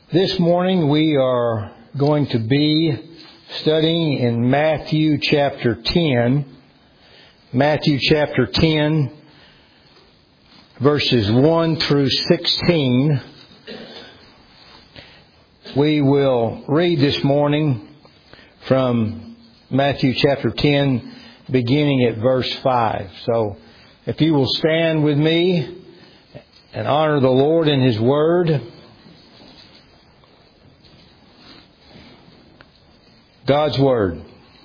This morning we are going to be studying in Matthew chapter 10. Matthew chapter 10, verses 1 through 16. We will read this morning from Matthew chapter 10, beginning at verse 5. So, if you will stand with me and honor the Lord in His Word. God's Word.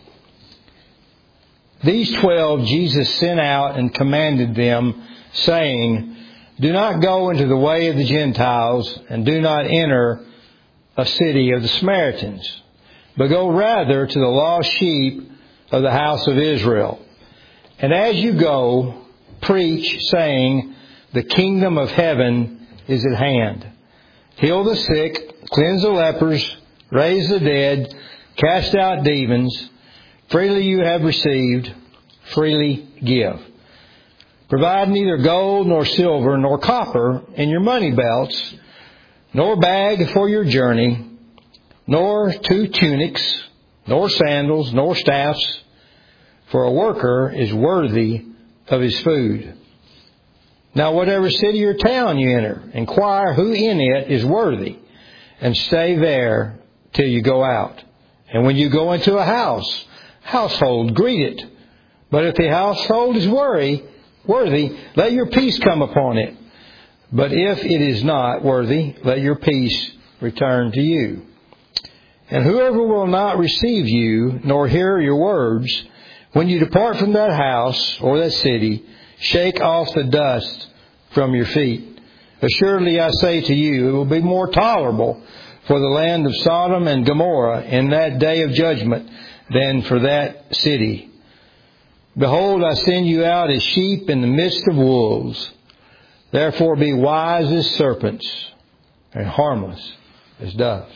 These 12 Jesus sent out and commanded them, saying, Do not go into the way of the Gentiles, and do not enter a city of the Samaritans, but go rather to the lost sheep of the house of Israel. And as you go, preach, saying, The kingdom of heaven is at hand. Heal the sick, cleanse the lepers, raise the dead, cast out demons. Freely you have received, freely give. Provide neither gold nor silver nor copper in your money belts, nor bag for your journey, nor 2 tunics, nor sandals, nor staffs, for a worker is worthy of his food. Now whatever city or town you enter, inquire who in it is worthy, and stay there till you go out. And when you go into a household, greet it. But if the household is worthy, let your peace come upon it. But if it is not worthy, let your peace return to you. And whoever will not receive you, nor hear your words, when you depart from that house or that city, shake off the dust from your feet. Assuredly I say to you, it will be more tolerable for the land of Sodom and Gomorrah in that day of judgment than for that city. Behold, I send you out as sheep in the midst of wolves. Therefore be wise as serpents and harmless as doves.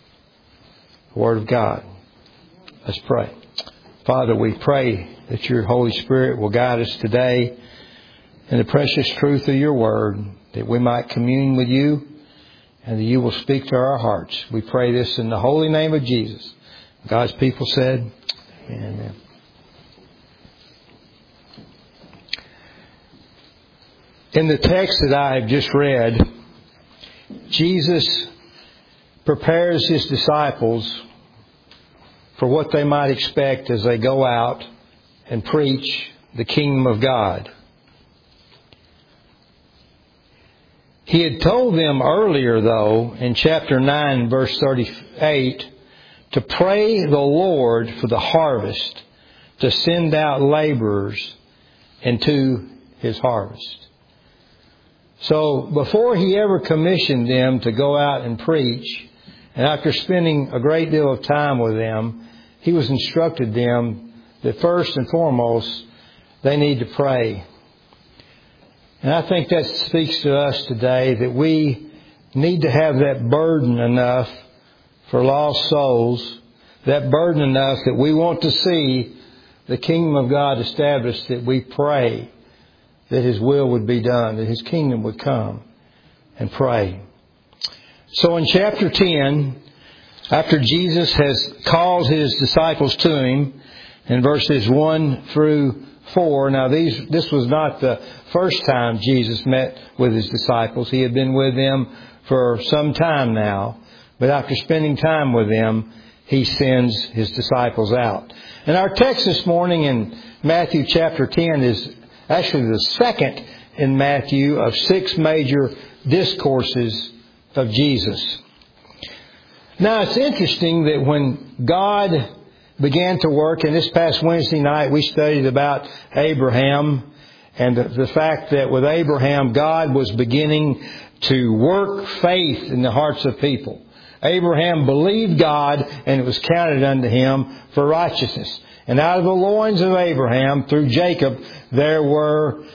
The Word of God. Let's pray. Father, we pray that your Holy Spirit will guide us today in the precious truth of your Word, that we might commune with you and that you will speak to our hearts. We pray this in the holy name of Jesus. God's people said, Amen. In the text that I have just read, Jesus prepares His disciples for what they might expect as they go out and preach the kingdom of God. He had told them earlier, though, in chapter 9, verse 38, to pray the Lord for the harvest, to send out laborers into His harvest. So, before He ever commissioned them to go out and preach, and after spending a great deal of time with them, He was instructed them that first and foremost, they need to pray. And I think that speaks to us today that we need to have that burden enough for lost souls, that burden enough that we want to see the kingdom of God established, that we pray that His will would be done, that His kingdom would come, and pray. So in chapter 10, after Jesus has called His disciples to Him, in verses 1 through 4. Now, this was not the first time Jesus met with His disciples. He had been with them for some time now. But after spending time with them, He sends His disciples out. And our text this morning in Matthew chapter 10 is actually the second in Matthew of 6 major discourses of Jesus. Now, it's interesting that when God began to work, and this past Wednesday night we studied about Abraham and the fact that with Abraham God was beginning to work faith in the hearts of people. Abraham believed God and it was counted unto him for righteousness. And out of the loins of Abraham through Jacob there were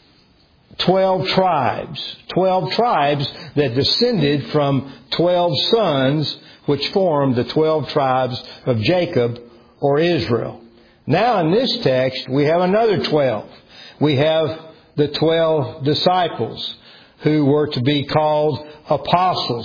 12 tribes. 12 tribes that descended from 12 sons which formed the 12 tribes of Jacob or Israel. Now in this text we have another 12. We have the 12 disciples who were to be called apostles.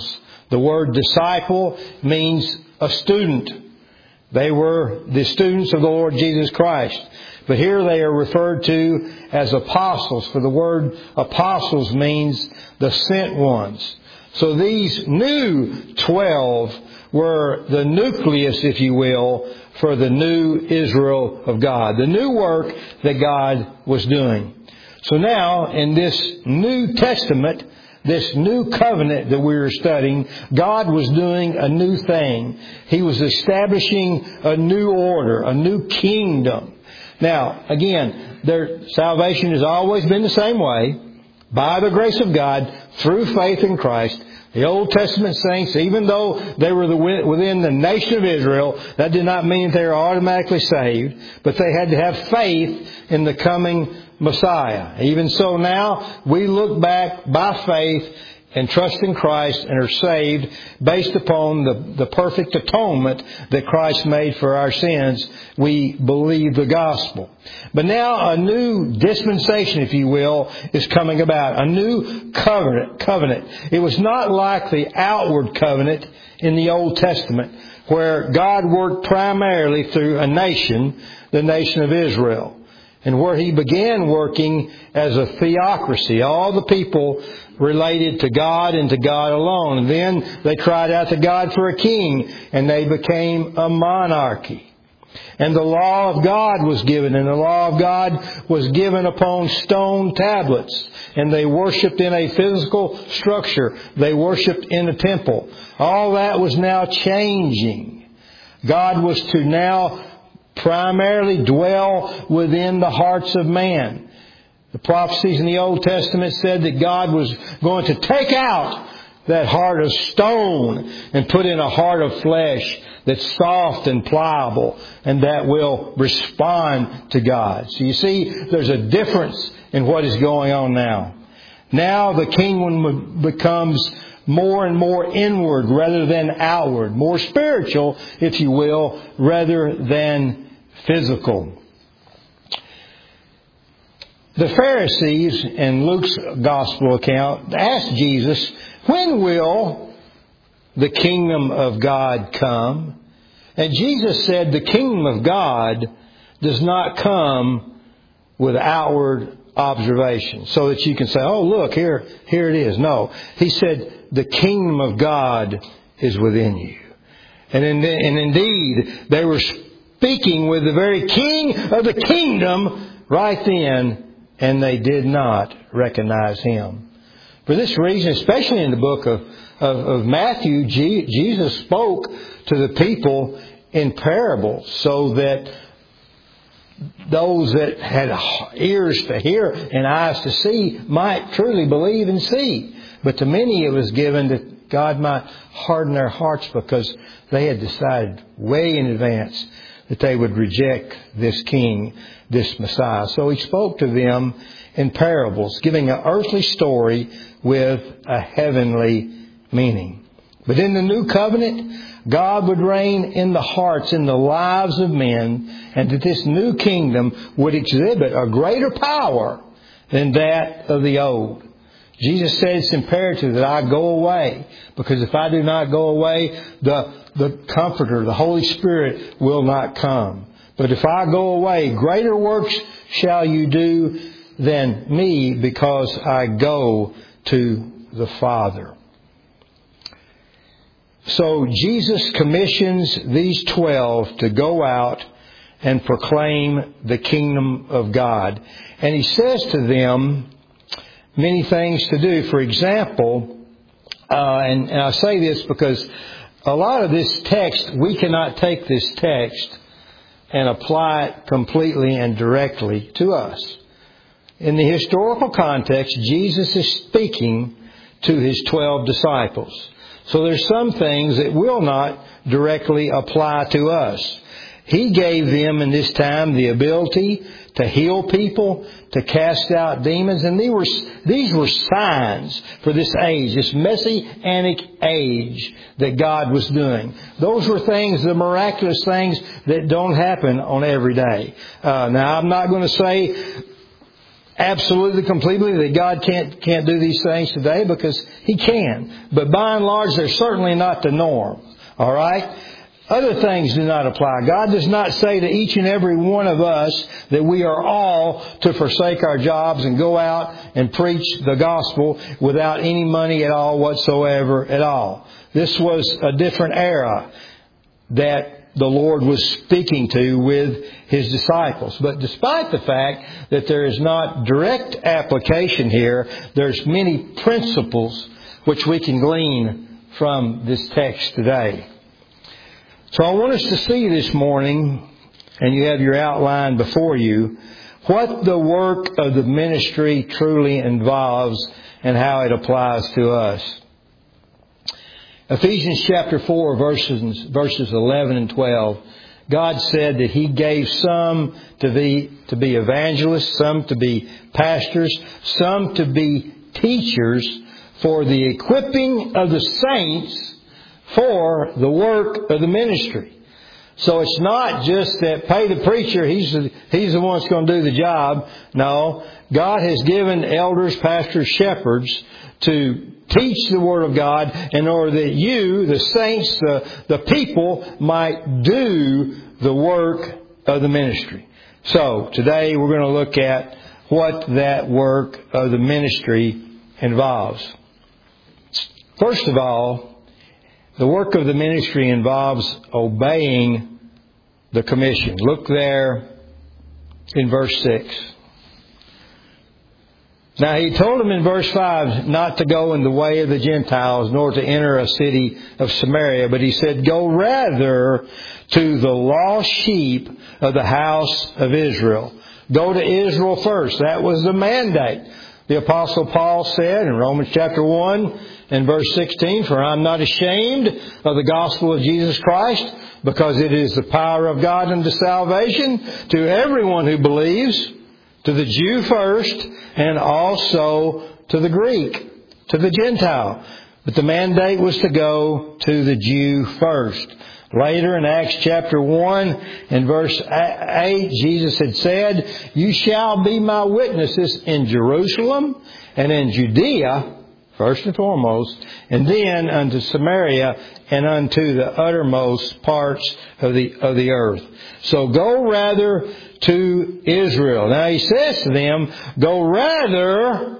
The word disciple means a student. They were the students of the Lord Jesus Christ. But here they are referred to as apostles, for the word apostles means the sent ones. So these new 12 were the nucleus, if you will, for the new Israel of God, the new work that God was doing. So now, in this New Testament, this new covenant that we are studying, God was doing a new thing. He was establishing a new order, a new kingdom. Now, again, their salvation has always been the same way, by the grace of God, through faith in Christ. The Old Testament saints, even though they were within the nation of Israel, that did not mean they were automatically saved, but they had to have faith in the coming Messiah. Even so now, we look back by faith and trust in Christ and are saved based upon the perfect atonement that Christ made for our sins. We believe the gospel. But now a new dispensation, if you will, is coming about. A new covenant. It was not like the outward covenant in the Old Testament, where God worked primarily through a nation, the nation of Israel, and where He began working as a theocracy. All the people related to God and to God alone. And then they cried out to God for a king, and they became a monarchy. And the law of God was given, and the law of God was given upon stone tablets. And they worshipped in a physical structure. They worshipped in a temple. All that was now changing. God was to now primarily dwell within the hearts of man. The prophecies in the Old Testament said that God was going to take out that heart of stone and put in a heart of flesh that's soft and pliable and that will respond to God. So you see, there's a difference in what is going on now. Now the kingdom becomes more and more inward rather than outward, more spiritual, if you will, rather than physical. The Pharisees, in Luke's Gospel account, asked Jesus, when will the kingdom of God come? And Jesus said the kingdom of God does not come with outward observation, so that you can say, oh, look, here it is. No. He said the kingdom of God is within you. And indeed, they were speaking with the very king of the kingdom right then, and they did not recognize Him. For this reason, especially in the book of Matthew, Jesus spoke to the people in parables so that those that had ears to hear and eyes to see might truly believe and see. But to many it was given that God might harden their hearts because they had decided way in advance that they would reject this king, this Messiah. So He spoke to them in parables, giving an earthly story with a heavenly meaning. But in the new covenant, God would reign in the hearts, in the lives of men, and that this new kingdom would exhibit a greater power than that of the old. Jesus said it's imperative that I go away, because if I do not go away, the Comforter, the Holy Spirit, will not come. But if I go away, greater works shall you do than me, because I go to the Father. So Jesus commissions these 12 to go out and proclaim the kingdom of God. And He says to them many things to do. For example, and I say this because a lot of this text, we cannot take this text and apply it completely and directly to us. In the historical context, Jesus is speaking to His 12 disciples. So there's some things that will not directly apply to us. He gave them in this time the ability to heal people, to cast out demons. And these were signs for this age, this messianic age that God was doing. Those were things, the miraculous things that don't happen on every day. Now, I'm not going to say absolutely, completely that God can't do these things today, because He can. But by and large, they're certainly not the norm. All right? Other things do not apply. God does not say to each and every one of us that we are all to forsake our jobs and go out and preach the gospel without any money at all whatsoever at all. This was a different era that the Lord was speaking to with His disciples. But despite the fact that there is not direct application here, there's many principles which we can glean from this text today. So I want us to see this morning, and you have your outline before you, what the work of the ministry truly involves and how it applies to us. Ephesians chapter 4, verses 11 and 12, God said that He gave some to be evangelists, some to be pastors, some to be teachers for the equipping of the saints for the work of the ministry. So it's not just that pay the preacher, he's the one that's going to do the job. No, God has given elders, pastors, shepherds to teach the Word of God in order that you, the saints, the people, might do the work of the ministry. So today we're going to look at what that work of the ministry involves. First of all, the work of the ministry involves obeying the commission. Look there in verse 6. Now He told them in verse 5 not to go in the way of the Gentiles, nor to enter a city of Samaria. But He said, go rather to the lost sheep of the house of Israel. Go to Israel first. That was the mandate. The Apostle Paul said in Romans chapter 1 and verse 16, for I am not ashamed of the gospel of Jesus Christ, because it is the power of God unto salvation to everyone who believes, to the Jew first, and also to the Greek, to the Gentile. But the mandate was to go to the Jew first. Later in Acts chapter 1 and verse 8, Jesus had said, you shall be my witnesses in Jerusalem and in Judea, first and foremost, and then unto Samaria and unto the uttermost parts of the earth. So go rather to Israel. Now He says to them, go rather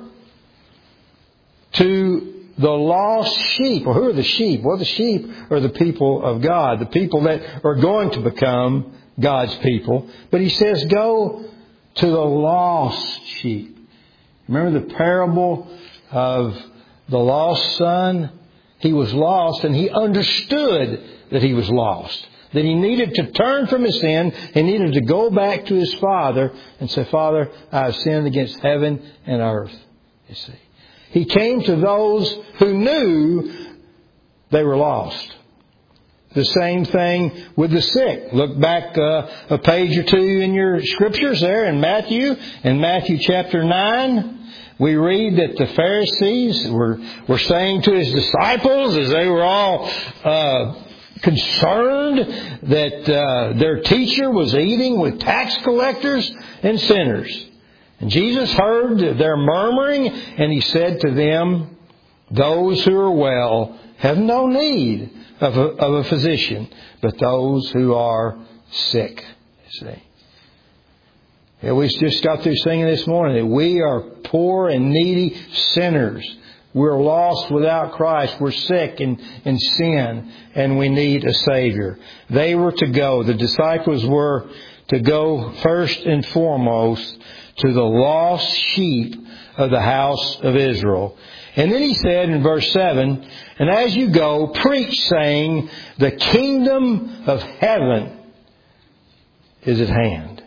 to the lost sheep. Well, who are the sheep? Well, the sheep are the people of God, the people that are going to become God's people. But He says, go to the lost sheep. Remember the parable of the lost son? He was lost, and he understood that he was lost, that he needed to turn from his sin. He needed to go back to his father and say, Father, I have sinned against heaven and earth. You see, He came to those who knew they were lost. The same thing with the sick. Look back a page or two in your scriptures there in Matthew chapter 9. We read that the Pharisees were saying to His disciples, as they were all concerned that their teacher was eating with tax collectors and sinners. And Jesus heard their murmuring, and He said to them, those who are well have no need of a physician, but those who are sick. You see. Yeah, we just got through singing this morning that we are poor and needy sinners. We're lost without Christ. We're sick in sin, and we need a Savior. They were to go. The disciples were to go first and foremost to the lost sheep of the house of Israel. And then He said in verse 7, and as you go, preach, saying, the kingdom of heaven is at hand.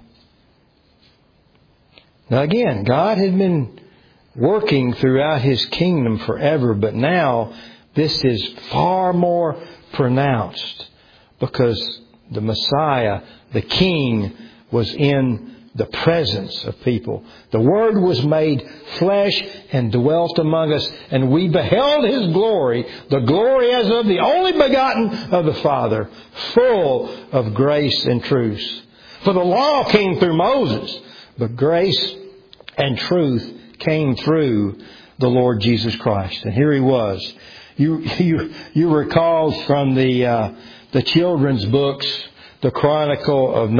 Now again, God had been working throughout His kingdom forever, but now this is far more pronounced, because the Messiah, the King, was in the presence of people. The Word was made flesh and dwelt among us, and we beheld His glory, the glory as of the only begotten of the Father, full of grace and truth. For the law came through Moses, but grace and truth came through the Lord Jesus Christ. And here He was. You recall from the children's books, the Chronicles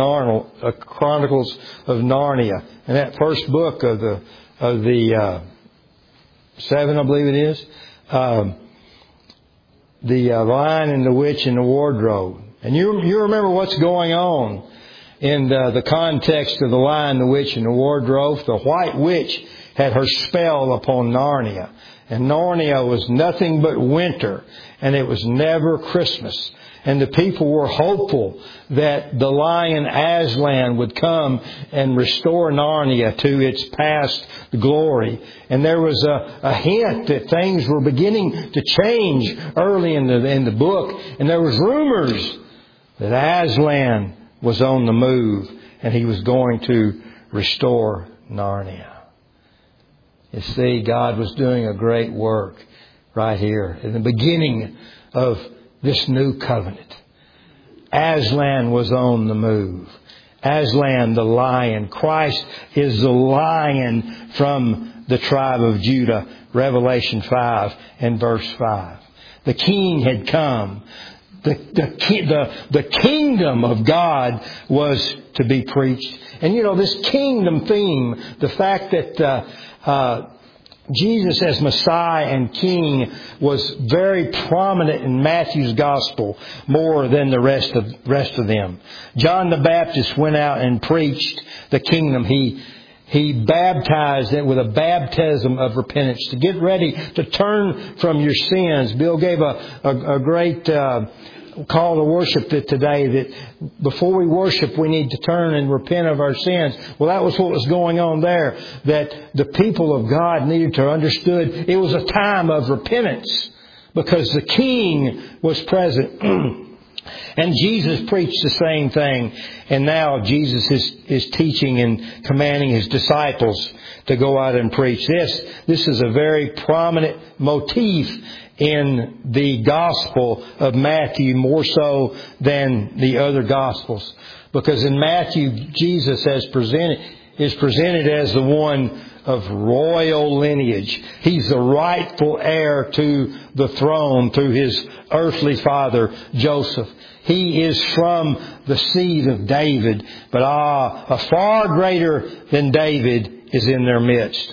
of Narnia, and that first book of the 7, I believe it is, the Lion and the Witch and the Wardrobe. And you remember what's going on in the context of the Lion, the Witch, and the Wardrobe. The White Witch had her spell upon Narnia. And Narnia was nothing but winter. And it was never Christmas. And the people were hopeful that the lion Aslan would come and restore Narnia to its past glory. And there was a hint that things were beginning to change early in the book. And there was rumors that Aslan was on the move and he was going to restore Narnia. You see, God was doing a great work right here in the beginning of this new covenant. Aslan was on the move. Aslan, the lion. Christ is the lion from the tribe of Judah. Revelation 5 and verse 5. The King had come. The kingdom of God was to be preached. And this kingdom theme, the fact that Jesus as Messiah and King was very prominent in Matthew's Gospel more than the rest of them. John the Baptist went out and preached the kingdom. He baptized it with a baptism of repentance to get ready to turn from your sins. Bill gave a great call to worship today that before we worship we need to turn and repent of our sins. Well, that was what was going on there. That the people of God needed to understood it was a time of repentance because the King was present. And Jesus preached the same thing. And now Jesus is teaching and commanding His disciples to go out and preach. This is a very prominent motif in the Gospel of Matthew, more so than the other Gospels. Because in Matthew, Jesus is presented as the one of royal lineage. He's the rightful heir to the throne through his earthly father, Joseph. He is from the seed of David. But a far greater than David is in their midst.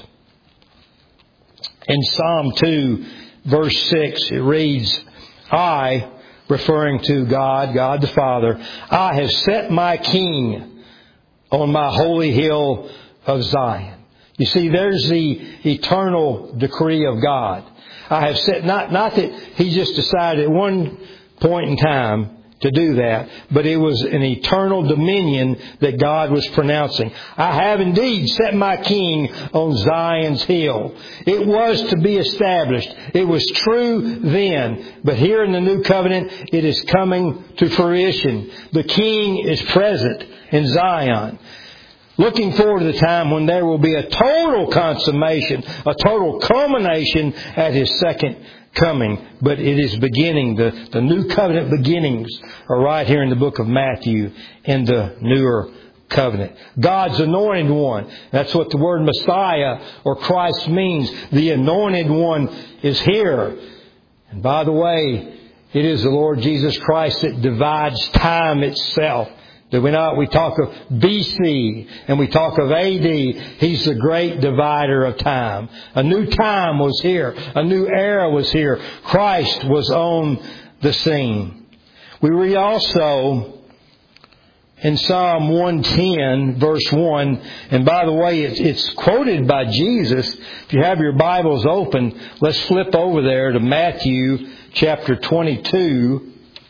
In Psalm 2, verse 6, it reads, I, referring to God the Father, I have set my King on my holy hill of Zion. You see, there's the eternal decree of God. I have set, not that He just decided at one point in time to do that, but it was an eternal dominion that God was pronouncing. I have indeed set my King on Zion's hill. It was to be established. It was true then, but here in the new covenant, it is coming to fruition. The King is present in Zion. Looking forward to the time when there will be a total consummation, a total culmination at His second coming. But it is beginning. The new covenant beginnings are right here in the book of Matthew in the newer covenant. God's anointed one. That's what the word Messiah or Christ means. The anointed one is here. And by the way, it is the Lord Jesus Christ that divides time itself. Do we not? We talk of BC and we talk of AD. He's the great divider of time. A new time was here. A new era was here. Christ was on the scene. We read also in Psalm 110, verse 1. And by the way, it's quoted by Jesus. If you have your Bibles open, let's flip over there to Matthew chapter 22.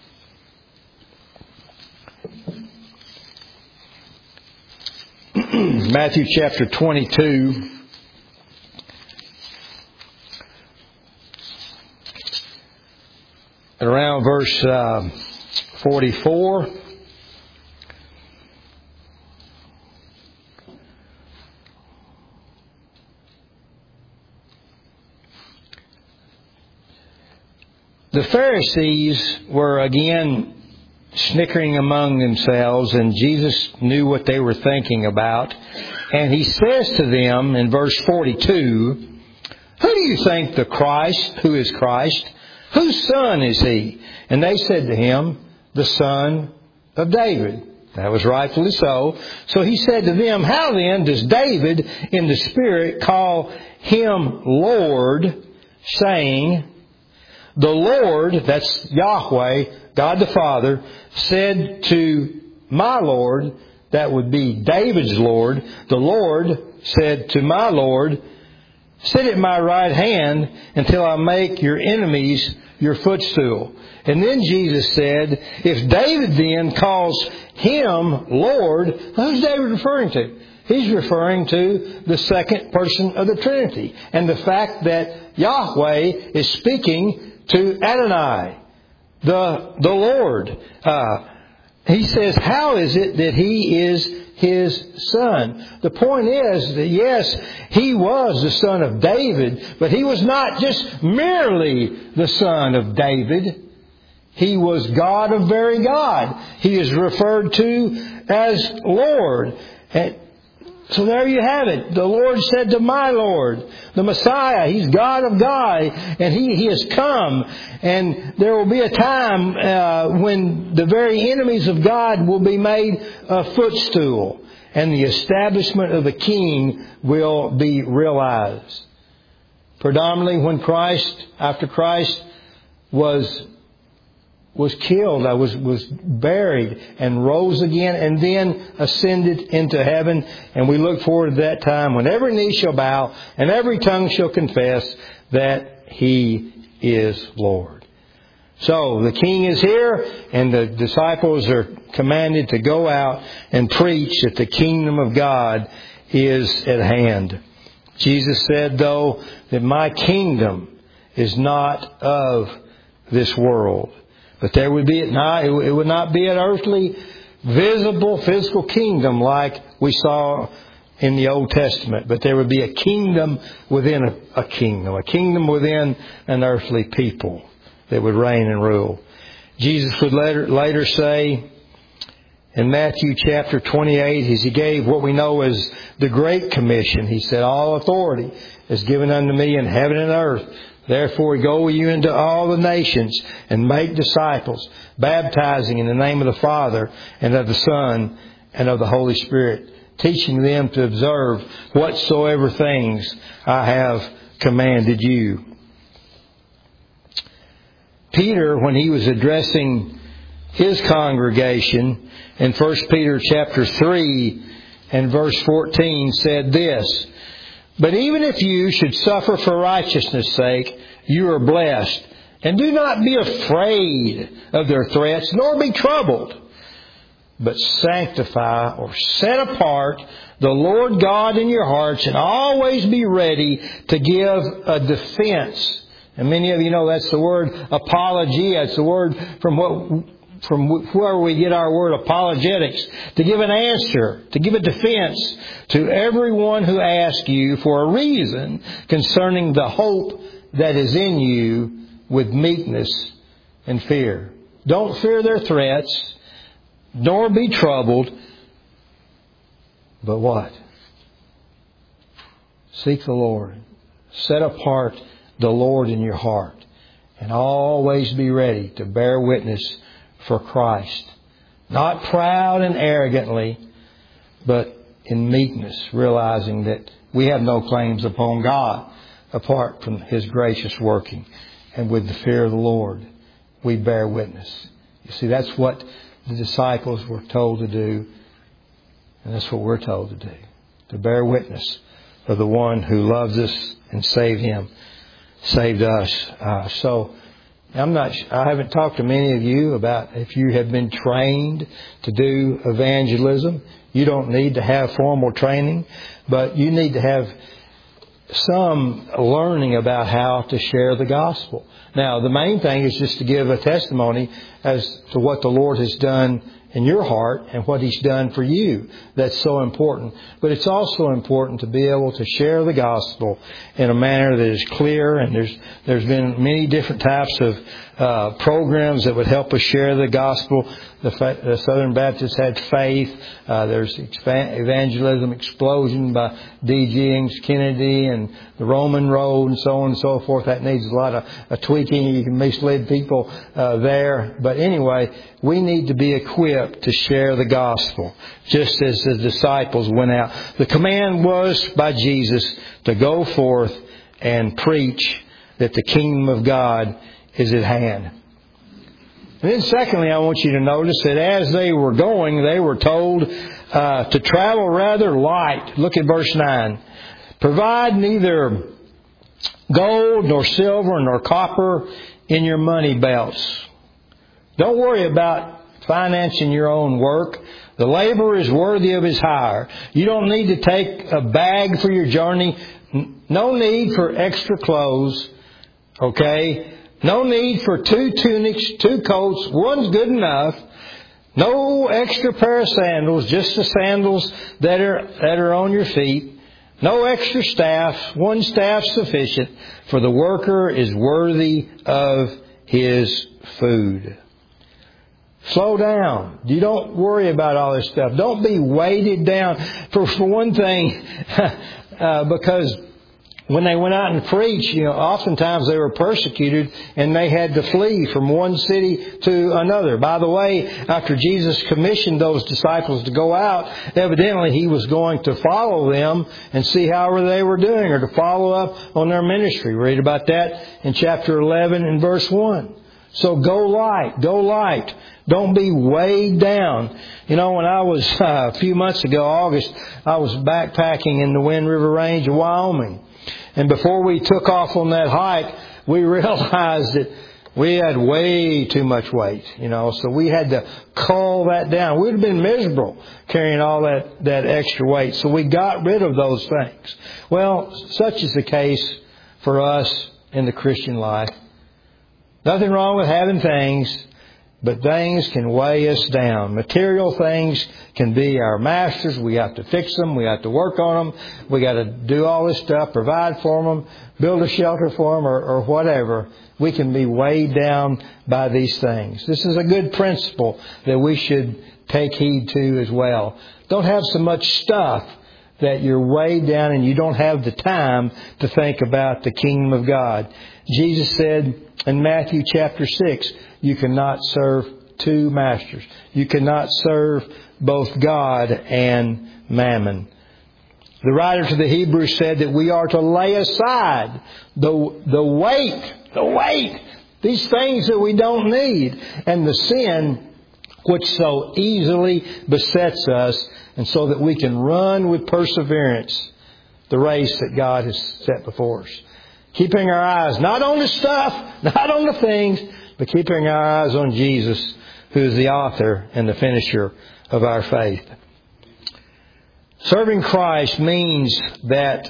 Matthew chapter 22. Around verse 44. The Pharisees were again snickering among themselves, and Jesus knew what they were thinking about. And He says to them in verse 42, "Who do you think the Christ, who is Christ? Whose son is He?" And they said to Him, "The son of David." That was rightfully so. So He said to them, "How then does David in the Spirit call Him Lord, saying, 'The Lord,'" that's Yahweh, God the Father, "said to my Lord," that would be David's Lord, "the Lord said to my Lord, 'Sit at my right hand until I make your enemies your footstool.'" And then Jesus said, if David then calls Him Lord, who's David referring to? He's referring to the second person of the Trinity. And the fact that Yahweh is speaking to Adonai, the Lord. He says, how is it that He is His son? The point is that yes, He was the son of David, but He was not just merely the son of David. He was God of very God. He is referred to as Lord. And so there you have it. The Lord said to my Lord, the Messiah, He's God of God, and He has come. And there will be a time when the very enemies of God will be made a footstool, and the establishment of the King will be realized. Predominantly when after Christ was killed, was buried and rose again and then ascended into heaven. And we look forward to that time when every knee shall bow and every tongue shall confess that He is Lord. So the King is here, and the disciples are commanded to go out and preach that the kingdom of God is at hand. Jesus said, though, that my kingdom is not of this world. But there would be it would not be an earthly, visible, physical kingdom like we saw in the Old Testament. But there would be a kingdom within a kingdom within an earthly people that would reign and rule. Jesus would later say in Matthew chapter 28, as He gave what we know as the Great Commission, He said, "All authority is given unto me in heaven and earth. Therefore go you into all the nations and make disciples, baptizing in the name of the Father and of the Son and of the Holy Spirit, teaching them to observe whatsoever things I have commanded you." Peter, when he was addressing his congregation in 1 Peter chapter 3 and verse 14, said this, "But even if you should suffer for righteousness' sake, you are blessed. And do not be afraid of their threats, nor be troubled. But sanctify," or set apart, "the Lord God in your hearts, and always be ready to give a defense." And many of you know that's the word apologia. It's the word from where we get our word apologetics. To give an answer, to give a defense to everyone who asks you for a reason concerning the hope that is in you with meekness and fear. Don't fear their threats, nor be troubled. But what? Seek the Lord. Set apart the Lord in your heart. And always be ready to bear witness for Christ. Not proud and arrogantly, but in meekness, realizing that we have no claims upon God apart from His gracious working. And with the fear of the Lord, we bear witness. You see, that's what the disciples were told to do. And that's what we're told to do. To bear witness of the one who loves us and saved us. I haven't talked to many of you about if you have been trained to do evangelism. You don't need to have formal training, but you need to have some learning about how to share the gospel. Now, the main thing is just to give a testimony as to what the Lord has done in your heart and what He's done for you. That's so important. But it's also important to be able to share the gospel in a manner that is clear. And there's been many different types of programs that would help us share the gospel. The Southern Baptists had Faith. There's Evangelism Explosion by D.G. Inks Kennedy, and the Roman Road, and so on and so forth. That needs a lot of tweaking. You can mislead people there. But anyway, we need to be equipped to share the gospel, just as the disciples went out. The command was by Jesus to go forth and preach that the kingdom of God is at hand. And then secondly, I want you to notice that as they were going, they were told to travel rather light. Look at verse 9. Provide neither gold nor silver nor copper in your money belts. Don't worry about financing your own work. The laborer is worthy of his hire. You don't need to take a bag for your journey. No need for extra clothes. Okay? No need for 2 tunics, 2 coats. One's good enough. No extra pair of sandals, just the sandals that are on your feet. No extra staff. 1 staff sufficient. For the worker is worthy of his food. Slow down. You don't worry about all this stuff. Don't be weighted down. For one thing, because when they went out and preached, oftentimes they were persecuted and they had to flee from one city to another. By the way, after Jesus commissioned those disciples to go out, evidently He was going to follow them and see how they were doing, or to follow up on their ministry. Read about that in chapter 11 and verse 1. So go light. Go light. Don't be weighed down. When I was, a few months ago, August, I was backpacking in the Wind River Range of Wyoming. And before we took off on that hike, we realized that we had way too much weight, so we had to cull that down. We'd have been miserable carrying all that extra weight. So we got rid of those things. Well, such is the case for us in the Christian life. Nothing wrong with having things, but things can weigh us down. Material things can be our masters. We have to fix them. We have to work on them. We got to do all this stuff, provide for them, build a shelter for them, or whatever. We can be weighed down by these things. This is a good principle that we should take heed to as well. Don't have so much stuff that you're weighed down and you don't have the time to think about the kingdom of God. Jesus said in Matthew chapter 6, you cannot serve 2 masters. You cannot serve both God and mammon. The writer to the Hebrews said that we are to lay aside the weight, these things that we don't need, and the sin which so easily besets us, and so that we can run with perseverance the race that God has set before us. Keeping our eyes not on the stuff, not on the things, but keeping our eyes on Jesus, who is the author and the finisher of our faith. Serving Christ means that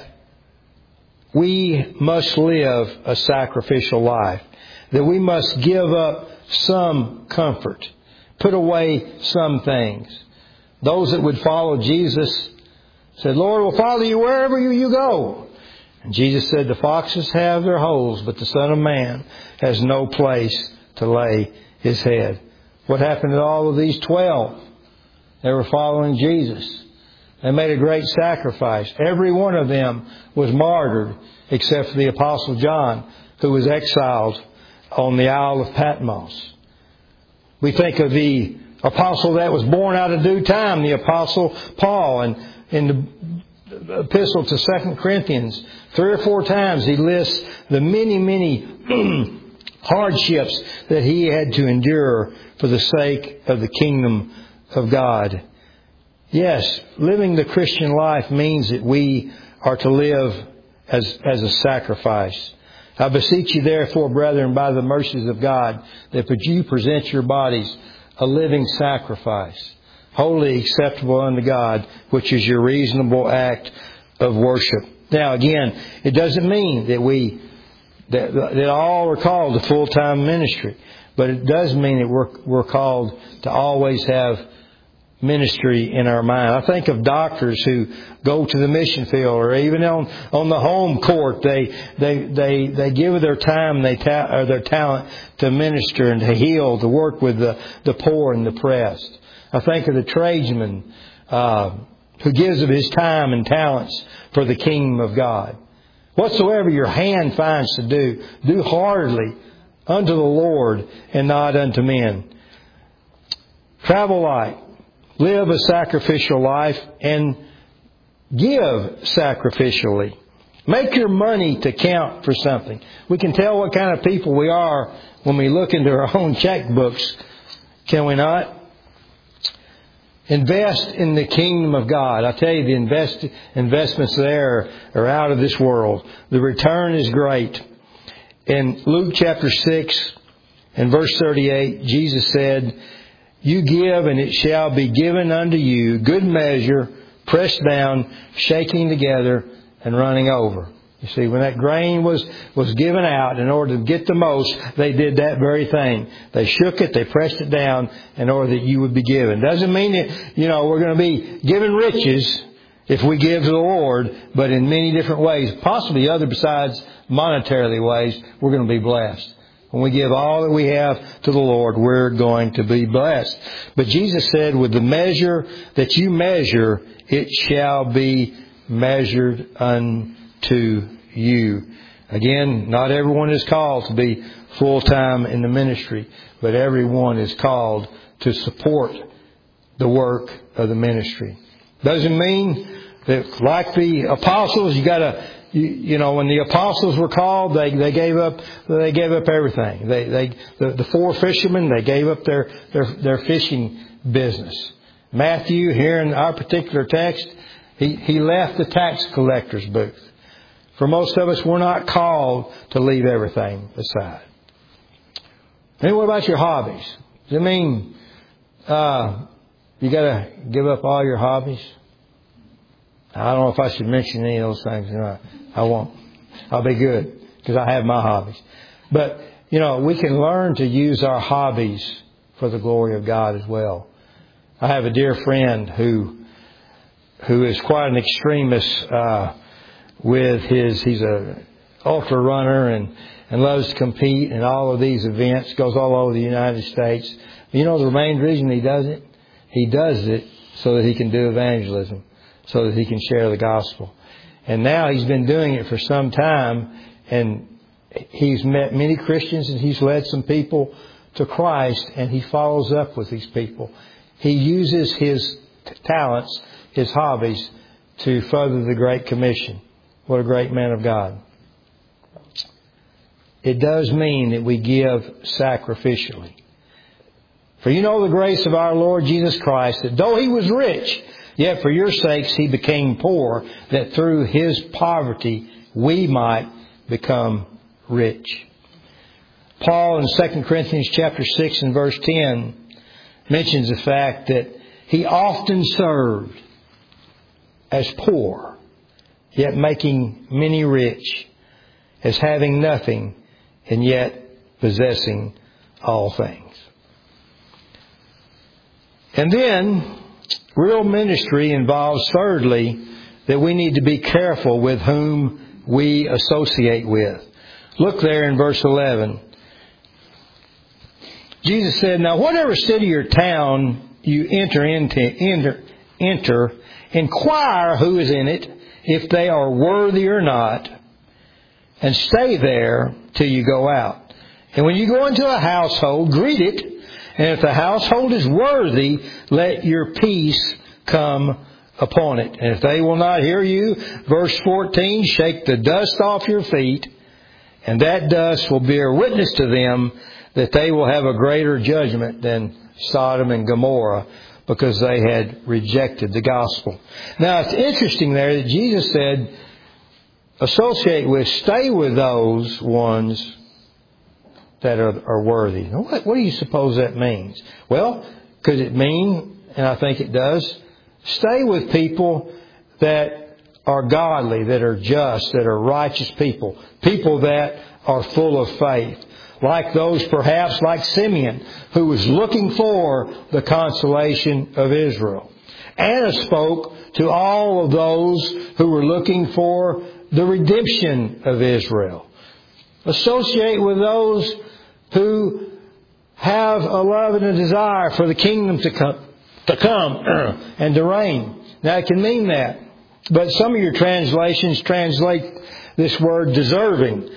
we must live a sacrificial life, that we must give up some comfort, put away some things. Those that would follow Jesus said, Lord, we'll follow you wherever you go. And Jesus said, the foxes have their holes, but the Son of Man has no place to lay His head. What happened to all of these 12? They were following Jesus. They made a great sacrifice. Every one of them was martyred except for the Apostle John, who was exiled on the Isle of Patmos. We think of the apostle that was born out of due time, the Apostle Paul. And in the epistle to 2 Corinthians, 3 or 4 times he lists the many hardships that he had to endure for the sake of the kingdom of God. Yes, living the Christian life means that we are to live as a sacrifice. I beseech you therefore, brethren, by the mercies of God, that you present your bodies a living sacrifice, wholly acceptable unto God, which is your reasonable act of worship. Now again, it doesn't mean that all are called to full-time ministry. But it does mean that we're called to always have ministry in our mind. I think of doctors who go to the mission field, or even on the home court. They give of their time, or their talent to minister and to heal, to work with the poor and the oppressed. I think of the tradesman who gives of his time and talents for the kingdom of God. Whatsoever your hand finds to do heartily unto the Lord and not unto men. Travel light. Live a sacrificial life and give sacrificially. Make your money to count for something. We can tell what kind of people we are when we look into our own checkbooks, can we not? Invest in the kingdom of God. I tell you, the investments there are out of this world. The return is great. In Luke chapter 6 and verse 38, Jesus said, "You give, and it shall be given unto you, good measure, pressed down, shaking together, and running over." You see, when that grain was given out in order to get the most, they did that very thing. They shook it, they pressed it down in order that you would be given. Doesn't mean that, we're going to be given riches if we give to the Lord, but in many different ways, possibly other besides monetarily ways, we're going to be blessed. When we give all that we have to the Lord, we're going to be blessed. But Jesus said, with the measure that you measure, it shall be measured unto you. Again, not everyone is called to be full-time in the ministry, but everyone is called to support the work of the ministry. Doesn't mean that, like the apostles, when the apostles were called, they gave up everything. The four fishermen, they gave up their fishing business. Matthew, here in our particular text, he left the tax collector's booth. For most of us, we're not called to leave everything aside. And what about your hobbies? Does it mean you got to give up all your hobbies? I don't know if I should mention any of those things or not. I won't. I'll be good because I have my hobbies. But, we can learn to use our hobbies for the glory of God as well. I have a dear friend who is quite an extremist he's a ultra runner and loves to compete in all of these events, goes all over the United States. The main reason he does it? He does it so that he can do evangelism, so that he can share the gospel. And now he's been doing it for some time, and he's met many Christians, and he's led some people to Christ, and he follows up with these people. He uses his talents, his hobbies, to further the Great Commission. What a great man of God. It does mean that we give sacrificially. For you know the grace of our Lord Jesus Christ, that though He was rich, yet for your sakes He became poor, that through His poverty we might become rich. Paul in 2 Corinthians chapter 6 and verse 10 mentions the fact that he often served as poor, yet making many rich, as having nothing and yet possessing all things. And then, real ministry involves, thirdly, that we need to be careful with whom we associate with. Look there in verse 11. Jesus said, "Now whatever city or town you enter, inquire who is in it, if they are worthy or not, and stay there till you go out. And when you go into a household, greet it, and if the household is worthy, let your peace come upon it. And if they will not hear you," verse 14, "shake the dust off your feet, and that dust will bear witness to them that they will have a greater judgment than Sodom and Gomorrah, because they had rejected the gospel." Now, it's interesting there that Jesus said, associate with, stay with those ones that are worthy. Now, what do you suppose that means? Well, could it mean, and I think it does, stay with people that are godly, that are just, that are righteous people, people that are full of faith. like those perhaps like Simeon, who was looking for the consolation of Israel. Anna spoke to all of those who were looking for the redemption of Israel. Associate with those who have a love and a desire for the kingdom to come and to reign. Now, it can mean that. But some of your translations translate this word deserving.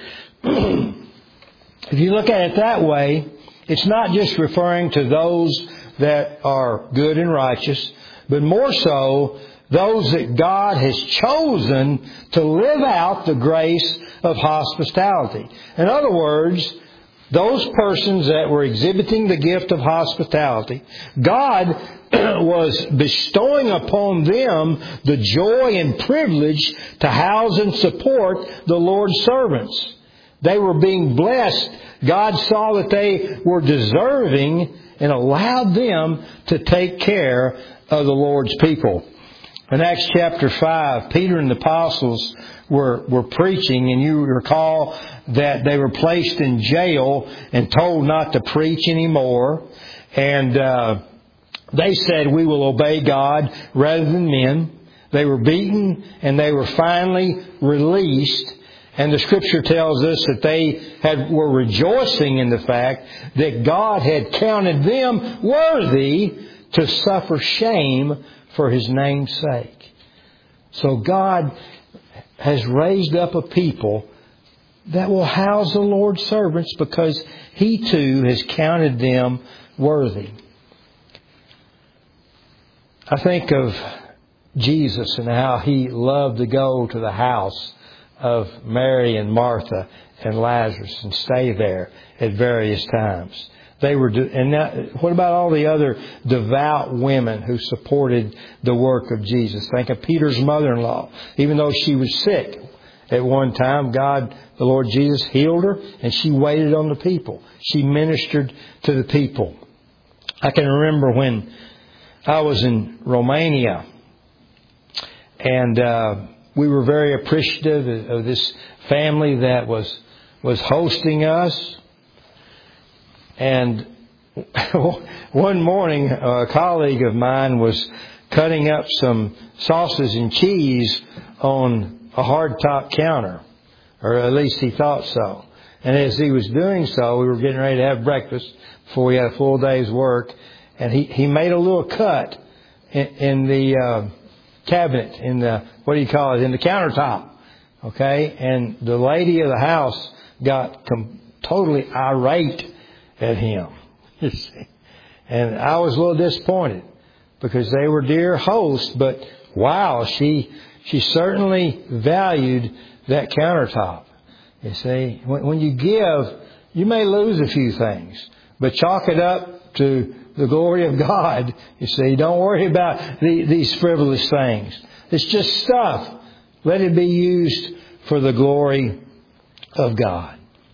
If you look at it that way, it's not just referring to those that are good and righteous, but more so those that God has chosen to live out the grace of hospitality. In other words, those persons that were exhibiting the gift of hospitality, God was bestowing upon them the joy and privilege to house and support the Lord's servants. They were being blessed. God saw that they were deserving and allowed them to take care of the Lord's people. In Acts chapter 5, Peter and the apostles were preaching, and you recall that they were placed in jail and told not to preach anymore. And they said, "We will obey God rather than men." They were beaten and they were finally released. And the Scripture tells us that they were rejoicing in the fact that God had counted them worthy to suffer shame for His name's sake. So God has raised up a people that will house the Lord's servants because He too has counted them worthy. I think of Jesus and how He loved to go to the house of Mary and Martha and Lazarus and stay there at various times. And now, what about all the other devout women who supported the work of Jesus? Think of Peter's mother-in-law. Even though she was sick at one time, the Lord Jesus healed her, and she waited on the people. She ministered to the people. I can remember when I was in Romania, and we were very appreciative of this family that was hosting us. And one morning, a colleague of mine was cutting up some sausage and cheese on a hardtop counter, or at least he thought so. And as he was doing so, we were getting ready to have breakfast before we had a full day's work, and he made a little cut in the cabinet, in the in the countertop. Okay, and the lady of the house got totally irate at him. You see. And I was a little disappointed because they were dear hosts, but wow, she certainly valued that countertop. You see, when you give, you may lose a few things, but chalk it up to the glory of God. You see, don't worry about these frivolous things. It's just stuff. Let it be used for the glory of God.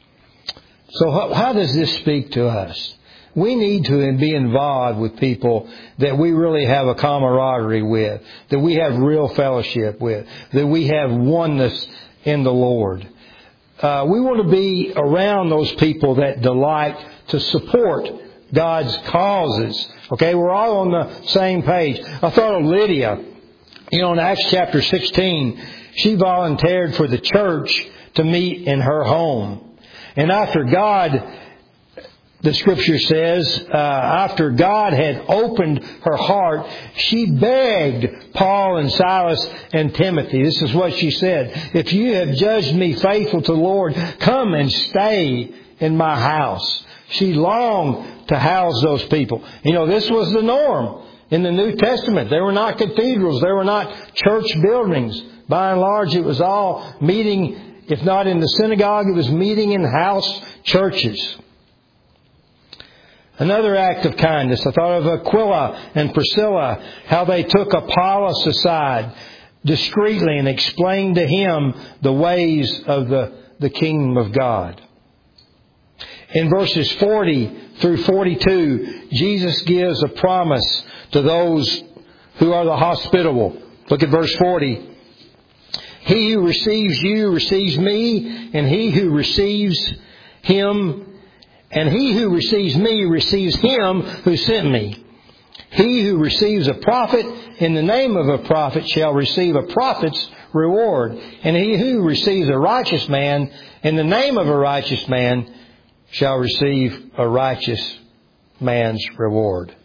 So how does this speak to us? We need to be involved with people that we really have a camaraderie with, that we have real fellowship with, that we have oneness in the Lord. We want to be around those people that delight to support God's causes. Okay, we're all on the same page. I thought of Lydia. In Acts chapter 16, she volunteered for the church to meet in her home. And after God, the Scripture says, after God had opened her heart, she begged Paul and Silas and Timothy. This is what she said: "If you have judged me faithful to the Lord, come and stay in my house." She longed to house those people. This was the norm in the New Testament. There were not cathedrals. There were not church buildings. By and large, it was all meeting. If not in the synagogue, it was meeting in house churches. Another act of kindness. I thought of Aquila and Priscilla, how they took Apollos aside discreetly and explained to him the ways of the kingdom of God. In verses 40 through 42, Jesus gives a promise to those who are the hospitable. Look at verse 40. "He who receives you receives me, and he who receives him And he who receives me receives him who sent me. He who receives a prophet in the name of a prophet shall receive a prophet's reward. And he who receives a righteous man in the name of a righteous man shall receive a righteous man's reward.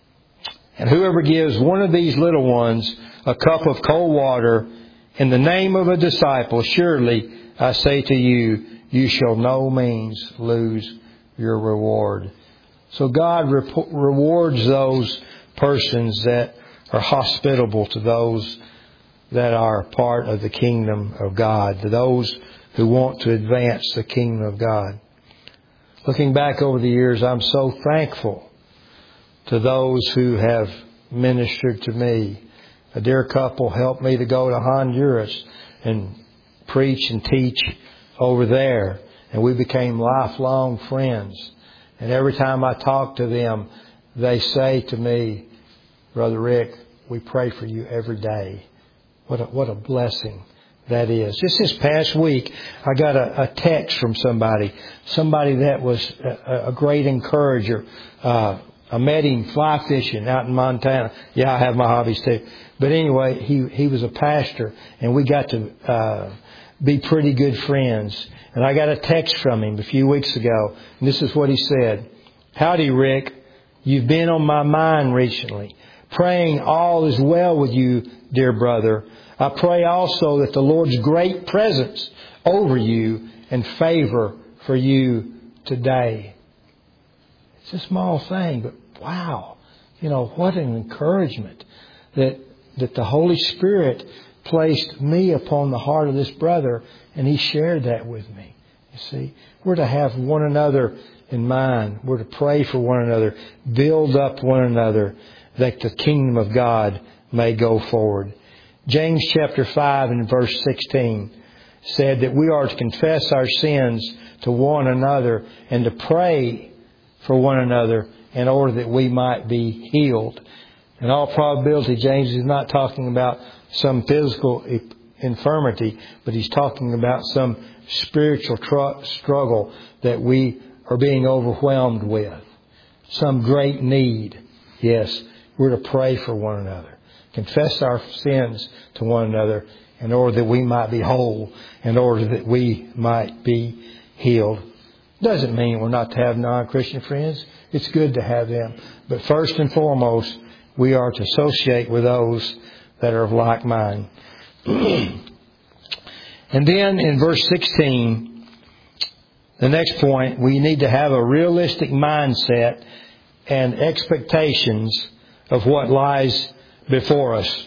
And whoever gives one of these little ones a cup of cold water in the name of a disciple, surely I say to you, you shall no means lose your reward. So God rewards those persons that are hospitable to those that are part of the kingdom of God, to those who want to advance the kingdom of God. Looking back over the years, I'm so thankful to those who have ministered to me. A dear couple helped me to go to Honduras and preach and teach over there. And we became lifelong friends. And every time I talk to them, they say to me, Brother Rick, we pray for you every day. What a blessing that is. Just this past week, I got a text from somebody that was a great encourager. I met him fly fishing out in Montana. Yeah, I have my hobbies too. But anyway, he was a pastor, and we got to be pretty good friends. And I got a text from him a few weeks ago, and this is what he said. Howdy, Rick. You've been on my mind recently. Praying all is well with you, dear brother. I pray also that the Lord's great presence over you and favor for you today. It's a small thing, but wow. What an encouragement that the Holy Spirit placed me upon the heart of this brother, and he shared that with me. You see, we're to have one another in mind. We're to pray for one another, build up one another, that the kingdom of God may go forward. James chapter 5 and verse 16 said that we are to confess our sins to one another and to pray for one another in order that we might be healed. In all probability, James is not talking about some physical infirmity, but he's talking about some spiritual struggle that we are being overwhelmed with. Some great need. Yes, we're to pray for one another. Confess our sins to one another in order that we might be whole, in order that we might be healed. Doesn't mean we're not to have non-Christian friends. It's good to have them. But first and foremost, we are to associate with those that are of like mind. And then in verse 16, the next point, we need to have a realistic mindset and expectations of what lies before us.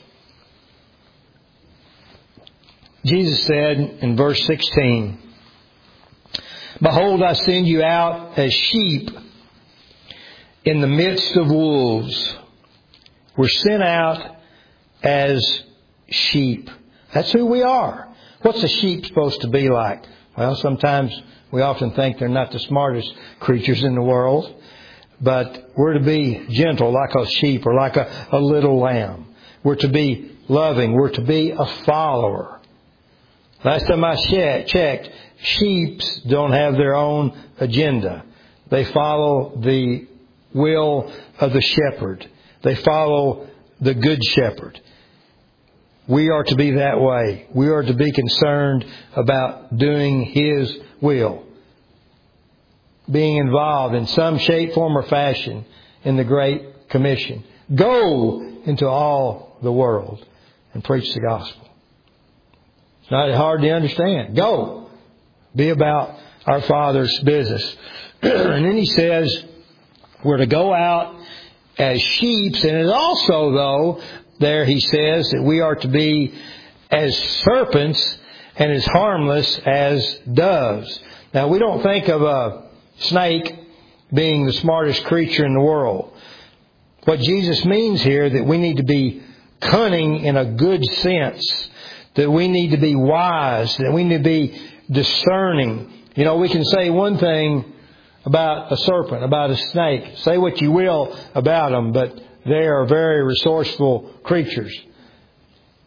Jesus said in verse 16, Behold, I send you out as sheep in the midst of wolves. We're sent out as sheep. That's who we are. What's a sheep supposed to be like? Well, sometimes we often think they're not the smartest creatures in the world. But we're to be gentle like a sheep or like a little lamb. We're to be loving. We're to be a follower. Last time I checked, sheep don't have their own agenda. They follow the will of the shepherd. They follow the good shepherd. We are to be that way. We are to be concerned about doing His will. Being involved in some shape, form, or fashion in the Great Commission. Go into all the world and preach the gospel. It's not hard to understand. Go. Be about our Father's business. And then He says we're to go out as sheep. And it also, though, there He says that we are to be as serpents and as harmless as doves. Now, we don't think of a snake being the smartest creature in the world. What Jesus means here, that we need to be cunning in a good sense, that we need to be wise, that we need to be discerning. We can say one thing about a serpent, about a snake. Say what you will about them, but they are very resourceful creatures.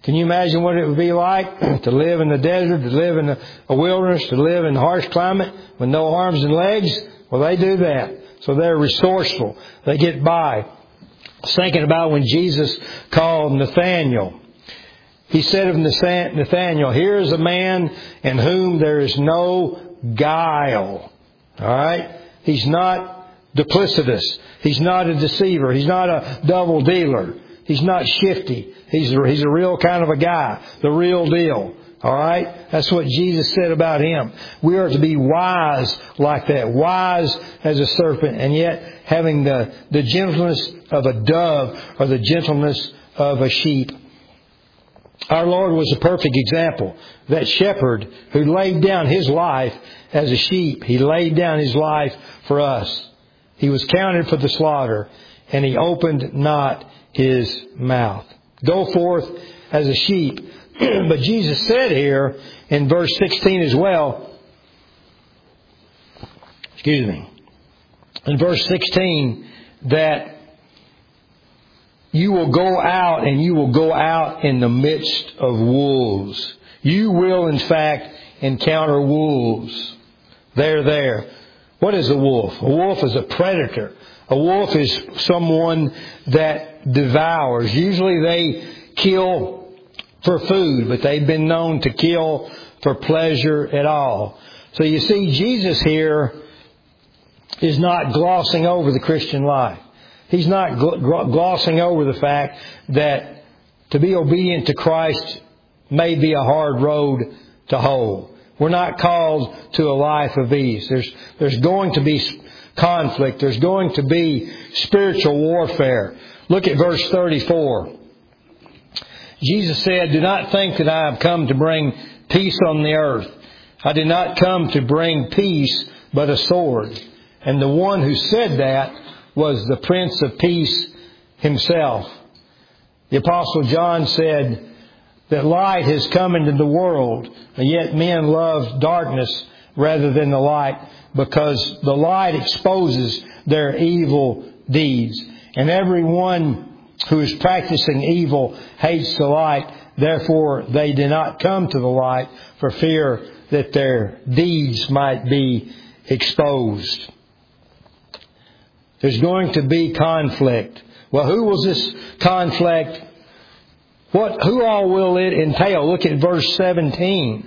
Can you imagine what it would be like to live in the desert, to live in a wilderness, to live in a harsh climate with no arms and legs? Well, they do that. So they're resourceful. They get by. I was thinking about when Jesus called Nathanael. He said of Nathanael, "Here is a man in whom there is no guile." All right? He's not duplicitous. He's not a deceiver. He's not a double dealer. He's not shifty. He's a real kind of a guy. The real deal. All right? That's what Jesus said about him. We are to be wise like that. Wise as a serpent, and yet having the gentleness of a dove or the gentleness of a sheep. Our Lord was a perfect example. That shepherd who laid down His life as a sheep. He laid down His life for us. He was counted for the slaughter, and He opened not His mouth. Go forth as a sheep. But Jesus said here in verse 16 as well, in verse 16, that you will go out and you will go out in the midst of wolves. You will, in fact, encounter wolves. They're there. What is a wolf? A wolf is a predator. A wolf is someone that devours. Usually they kill for food, but they've been known to kill for pleasure at all. So you see, Jesus here is not glossing over the Christian life. He's not glossing over the fact that to be obedient to Christ may be a hard road to hoe. We're not called to a life of ease. There's going to be conflict. There's going to be spiritual warfare. Look at verse 34. Jesus said, "Do not think that I have come to bring peace on the earth. I did not come to bring peace, but a sword." And the one who said that was the Prince of Peace Himself. The Apostle John said that light has come into the world, and yet men love darkness rather than the light, because the light exposes their evil deeds. And everyone who is practicing evil hates the light. Therefore, they do not come to the light for fear that their deeds might be exposed. There's going to be conflict. Well, who was this conflict? Who all will it entail? Look at verse 17.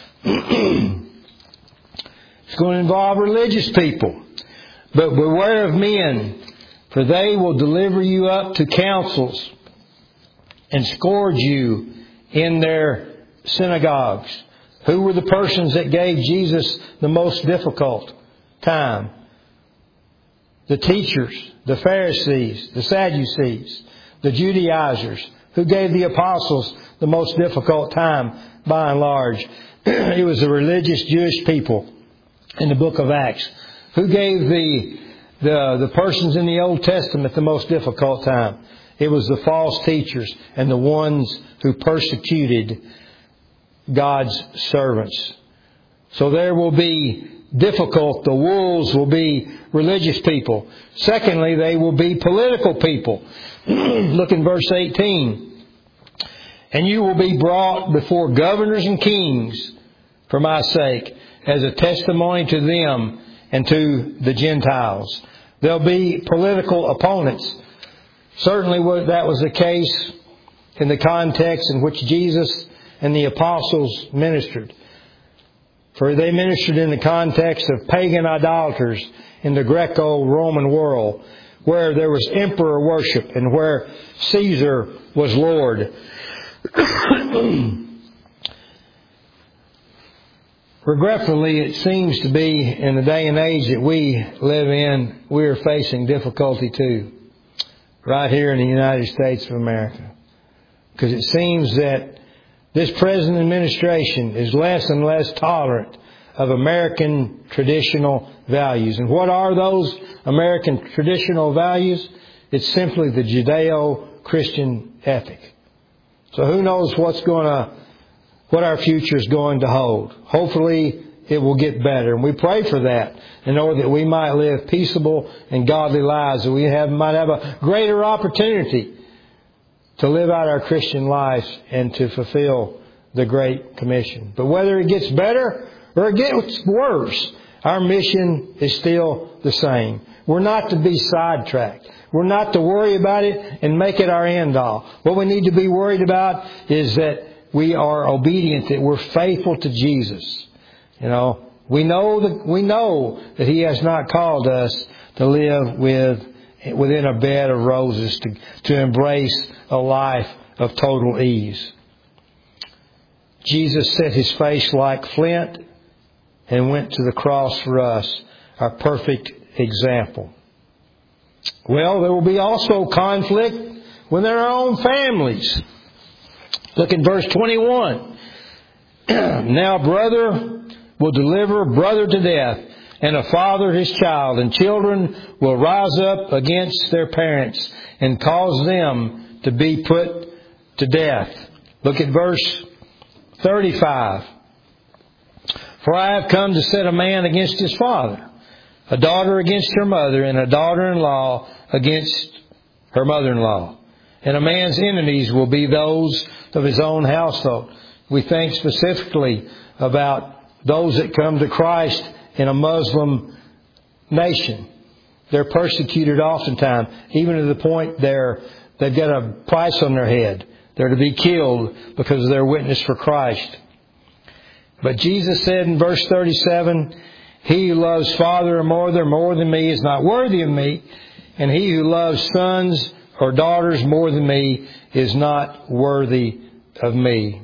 It's going to involve religious people. "But beware of men, for they will deliver you up to councils and scourge you in their synagogues." Who were the persons that gave Jesus the most difficult time? The teachers, the Pharisees, the Sadducees, the Judaizers. Who gave the apostles the most difficult time by and large? It was the religious Jewish people in the book of Acts. Who gave the persons in the Old Testament the most difficult time? It was the false teachers and the ones who persecuted God's servants. So there will be difficult. The wolves will be religious people. Secondly, they will be political people. Look in verse 18. "And you will be brought before governors and kings for my sake, as a testimony to them and to the Gentiles." There'll be political opponents. Certainly that was the case in the context in which Jesus and the apostles ministered. For they ministered in the context of pagan idolaters in the Greco-Roman world, where there was emperor worship and where Caesar was Lord. Regretfully, it seems to be in the day and age that we live in, we are facing difficulty too, right here in the United States of America. Because it seems that this present administration is less and less tolerant of American traditional values. And what are those American traditional values? It's simply the Judeo-Christian ethic. So who knows what our future is going to hold. Hopefully it will get better. And we pray for that in order that we might live peaceable and godly lives, that we might have a greater opportunity to live out our Christian life and to fulfill the Great Commission. But whether it gets better or it gets worse, our mission is still the same. We're not to be sidetracked. We're not to worry about it and make it our end all. What we need to be worried about is that we are obedient, that we're faithful to Jesus. We know that He has not called us to live within a bed of roses, to embrace a life of total ease. Jesus set His face like flint and went to the cross for us, our perfect example. Well, there will be also conflict within our own families. Look at verse 21. Now brother will deliver brother to death, and a father his child, and children will rise up against their parents and cause them to be put to death. Look at verse 35. For I have come to set a man against his father, a daughter against her mother, and a daughter-in-law against her mother-in-law. And a man's enemies will be those of his own household. We think specifically about those that come to Christ in a Muslim nation. They're persecuted oftentimes, even to the point they've got a price on their head. They're to be killed because of their witness for Christ. But Jesus said in verse 37, He who loves father or mother more than me is not worthy of me, and he who loves sons or daughters more than me is not worthy of me.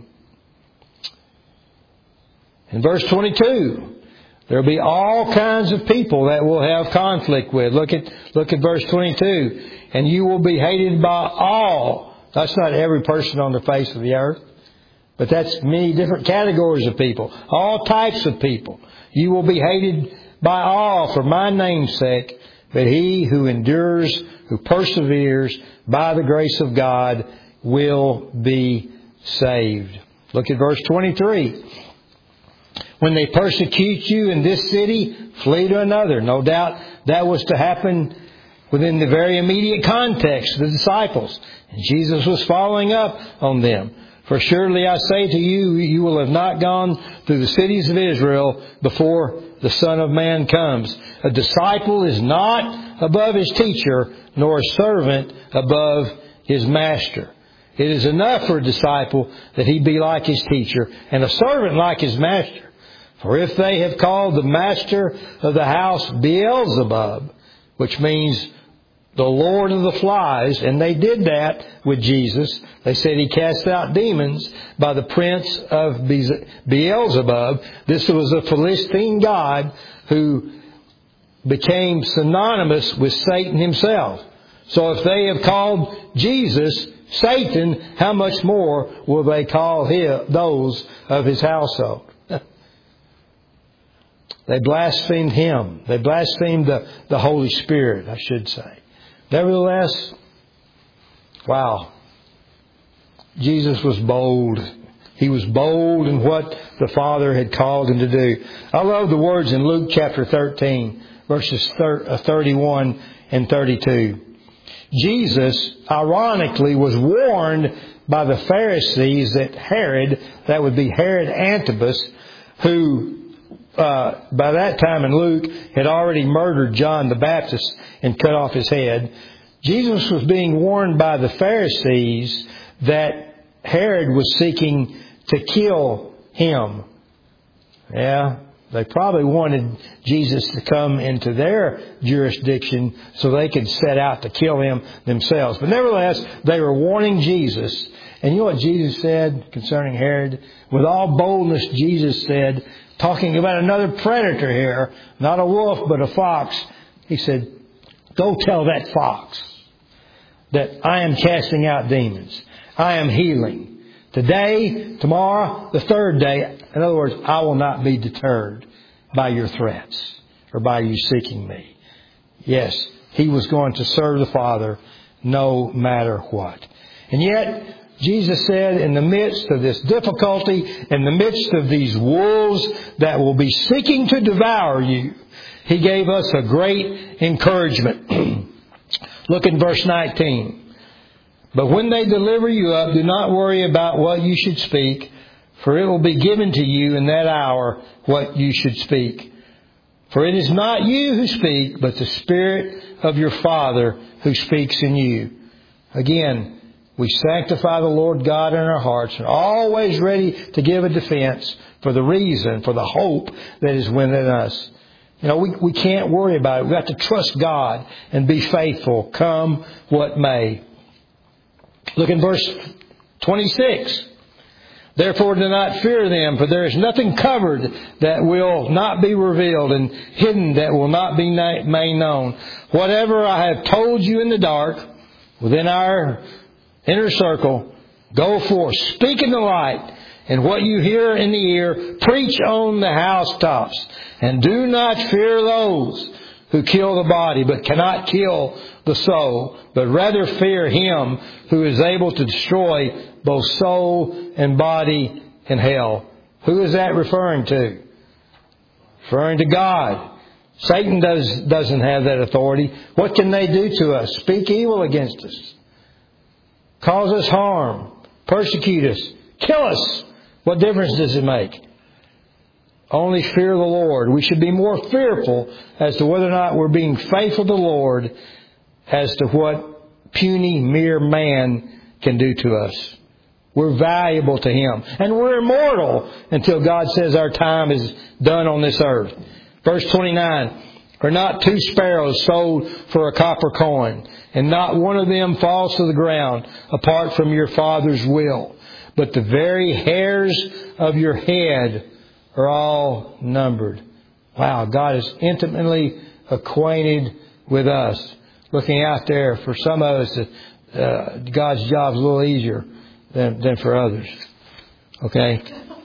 In verse 22, there will be all kinds of people that we'll have conflict with. Look at verse 22. And you will be hated by all. That's not every person on the face of the earth, but that's many different categories of people. All types of people. You will be hated by all for my name's sake, but he who endures, who perseveres by the grace of God will be saved. Look at verse 23. When they persecute you in this city, flee to another. No doubt that was to happen within the very immediate context of the disciples. And Jesus was following up on them. For surely I say to you, you will have not gone through the cities of Israel before the Son of Man comes. A disciple is not above his teacher, nor a servant above his master. It is enough for a disciple that he be like his teacher, and a servant like his master. For if they have called the master of the house Beelzebub, which means the Lord of the flies, and they did that with Jesus. They said He cast out demons by the prince of Beelzebub. This was a Philistine god who became synonymous with Satan himself. So if they have called Jesus Satan, how much more will they call those of His household? They blasphemed Him. They blasphemed the Holy Spirit, I should say. Nevertheless, wow, Jesus was bold. He was bold in what the Father had called Him to do. I love the words in Luke chapter 13, verses 31 and 32. Jesus, ironically, was warned by the Pharisees that Herod, that would be Herod Antipas, who by that time in Luke had already murdered John the Baptist and cut off his head. Jesus was being warned by the Pharisees that Herod was seeking to kill him. Yeah, they probably wanted Jesus to come into their jurisdiction so they could set out to kill him themselves. But nevertheless, they were warning Jesus. And you know what Jesus said concerning Herod? With all boldness, Jesus said, talking about another predator here, not a wolf but a fox. He said, go tell that fox that I am casting out demons. I am healing. Today, tomorrow, the third day. In other words, I will not be deterred by your threats or by you seeking me. Yes, He was going to serve the Father no matter what. And yet, Jesus said, in the midst of this difficulty, in the midst of these wolves that will be seeking to devour you, He gave us a great encouragement. Look in verse 19. But when they deliver you up, do not worry about what you should speak, for it will be given to you in that hour what you should speak. For it is not you who speak, but the Spirit of your Father who speaks in you. Again, we sanctify the Lord God in our hearts and are always ready to give a defense for the reason, for the hope that is within us. We can't worry about it. We've got to trust God and be faithful, come what may. Look in verse 26. Therefore do not fear them, for there is nothing covered that will not be revealed, and hidden that will not be made known. Whatever I have told you in the dark, within our inner circle, go forth, speak in the light, and what you hear in the ear, preach on the housetops. And do not fear those who kill the body, but cannot kill the soul, but rather fear Him who is able to destroy both soul and body in hell. Who is that referring to? Referring to God. Satan doesn't have that authority. What can they do to us? Speak evil against us. Cause us harm. Persecute us. Kill us. What difference does it make? Only fear the Lord. We should be more fearful as to whether or not we're being faithful to the Lord as to what puny, mere man can do to us. We're valuable to Him. And we're immortal until God says our time is done on this earth. Verse 29. Are not 2 sparrows sold for a copper coin, and not one of them falls to the ground apart from your Father's will? But the very hairs of your head are all numbered. Wow, God is intimately acquainted with us. Looking out there, for some of us, God's job is a little easier than for others. Okay?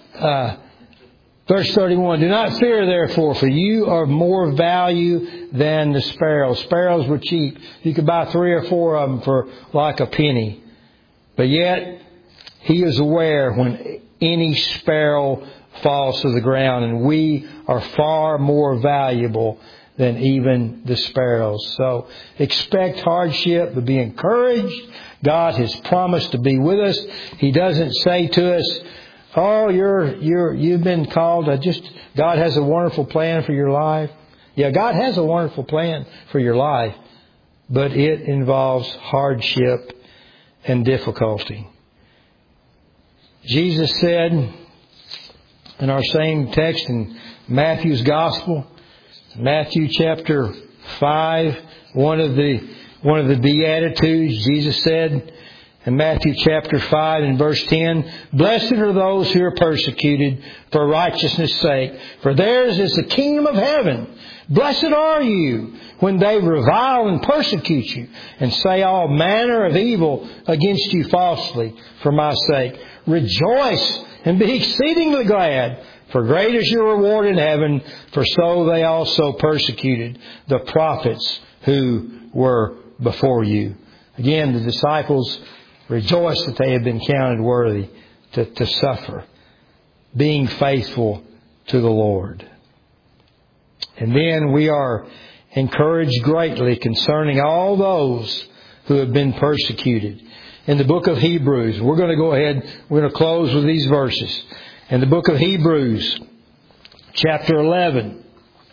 Verse 31, do not fear therefore, for you are of more value than the sparrows. Sparrows were cheap. You could buy 3 or 4 of them for like a penny. But yet, He is aware when any sparrow falls to the ground, and we are far more valuable than even the sparrows. So expect hardship, but be encouraged. God has promised to be with us. He doesn't say to us, "Oh, you've been called. God has a wonderful plan for your life." Yeah, God has a wonderful plan for your life, but it involves hardship and difficulty. Jesus said in our same text in Matthew's Gospel, Matthew chapter 5, one of the Beatitudes, Jesus said in Matthew chapter 5 and verse 10, "Blessed are those who are persecuted for righteousness' sake, for theirs is the kingdom of heaven. Blessed are you when they revile and persecute you, and say all manner of evil against you falsely for my sake. Rejoice and be exceedingly glad, for great is your reward in heaven, for so they also persecuted the prophets who were before you." Again, the disciples rejoiced that they had been counted worthy to suffer, being faithful to the Lord. And then we are encouraged greatly concerning all those who have been persecuted. In the book of Hebrews, we're going to go ahead, we're going to close with these verses. In the book of Hebrews, chapter 11,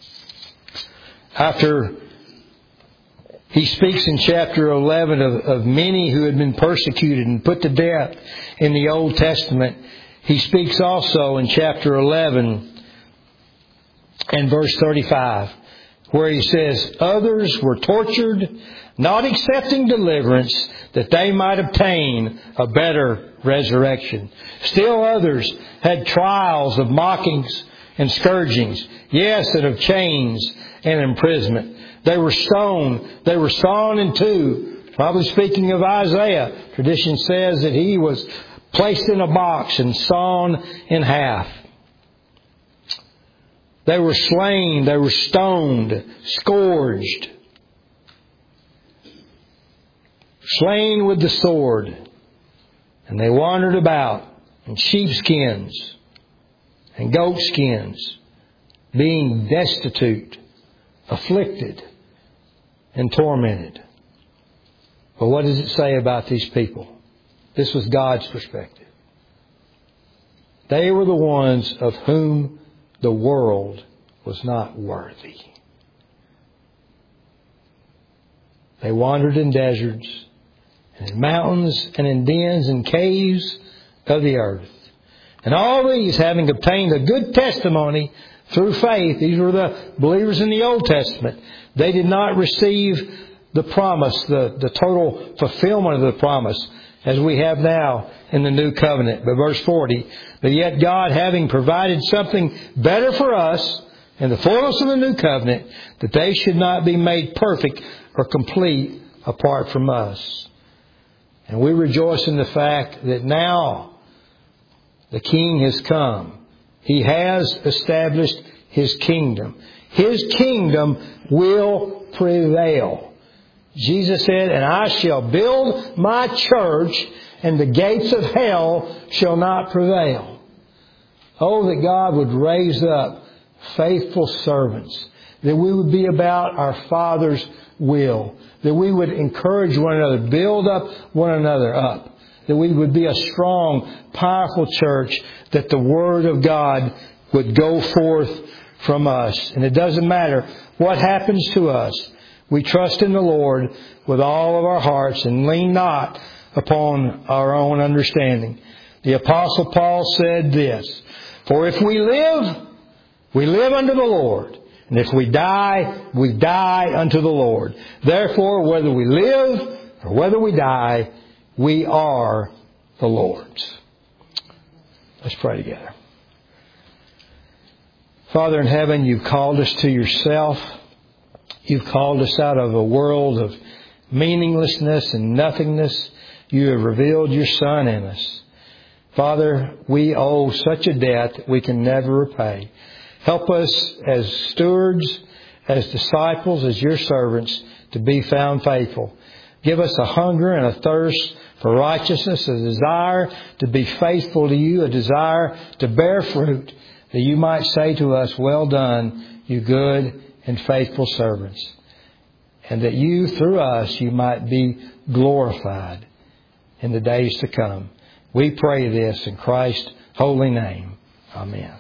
after he speaks in chapter 11 of many who had been persecuted and put to death in the Old Testament, he speaks also in chapter 11 and verse 35, where he says, "Others were tortured, not accepting deliverance, that they might obtain a better resurrection. Still others had trials of mockings and scourgings, yes, and of chains and imprisonment. They were stoned, they were sawn in two." Probably speaking of Isaiah, tradition says that he was placed in a box and sawn in half. They were slain, they were stoned, scourged, slain with the sword, and they wandered about in sheepskins and goatskins, being destitute, afflicted, and tormented. But what does it say about these people? This was God's perspective. They were the ones of whom the world was not worthy. They wandered in deserts, and in mountains, and in dens and caves of the earth. And all these, having obtained a good testimony through faith, these were the believers in the Old Testament, they did not receive the promise, the total fulfillment of the promise, as we have now in the New Covenant. But verse 40, but yet God, having provided something better for us in the fullness of the New Covenant, that they should not be made perfect or complete apart from us. And we rejoice in the fact that now the King has come. He has established His kingdom. His kingdom will prevail. Jesus said, and I shall build my church, and the gates of hell shall not prevail. Oh, that God would raise up faithful servants, that we would be about our Father's will, that we would encourage one another, build up one another up, that we would be a strong, powerful church, that the Word of God would go forth from us. And it doesn't matter what happens to us. We trust in the Lord with all of our hearts and lean not upon our own understanding. The Apostle Paul said this, for if we live unto the Lord. And if we die unto the Lord. Therefore, whether we live or whether we die, we are the Lord's. Let's pray together. Father in heaven, You've called us to Yourself. You've called us out of a world of meaninglessness and nothingness. You have revealed Your Son in us. Father, we owe such a debt that we can never repay. Help us as stewards, as disciples, as Your servants, to be found faithful. Give us a hunger and a thirst for righteousness, a desire to be faithful to You, a desire to bear fruit, that You might say to us, well done, You good and faithful servants. And that You, through us, You might be glorified in the days to come. We pray this in Christ's holy name. Amen.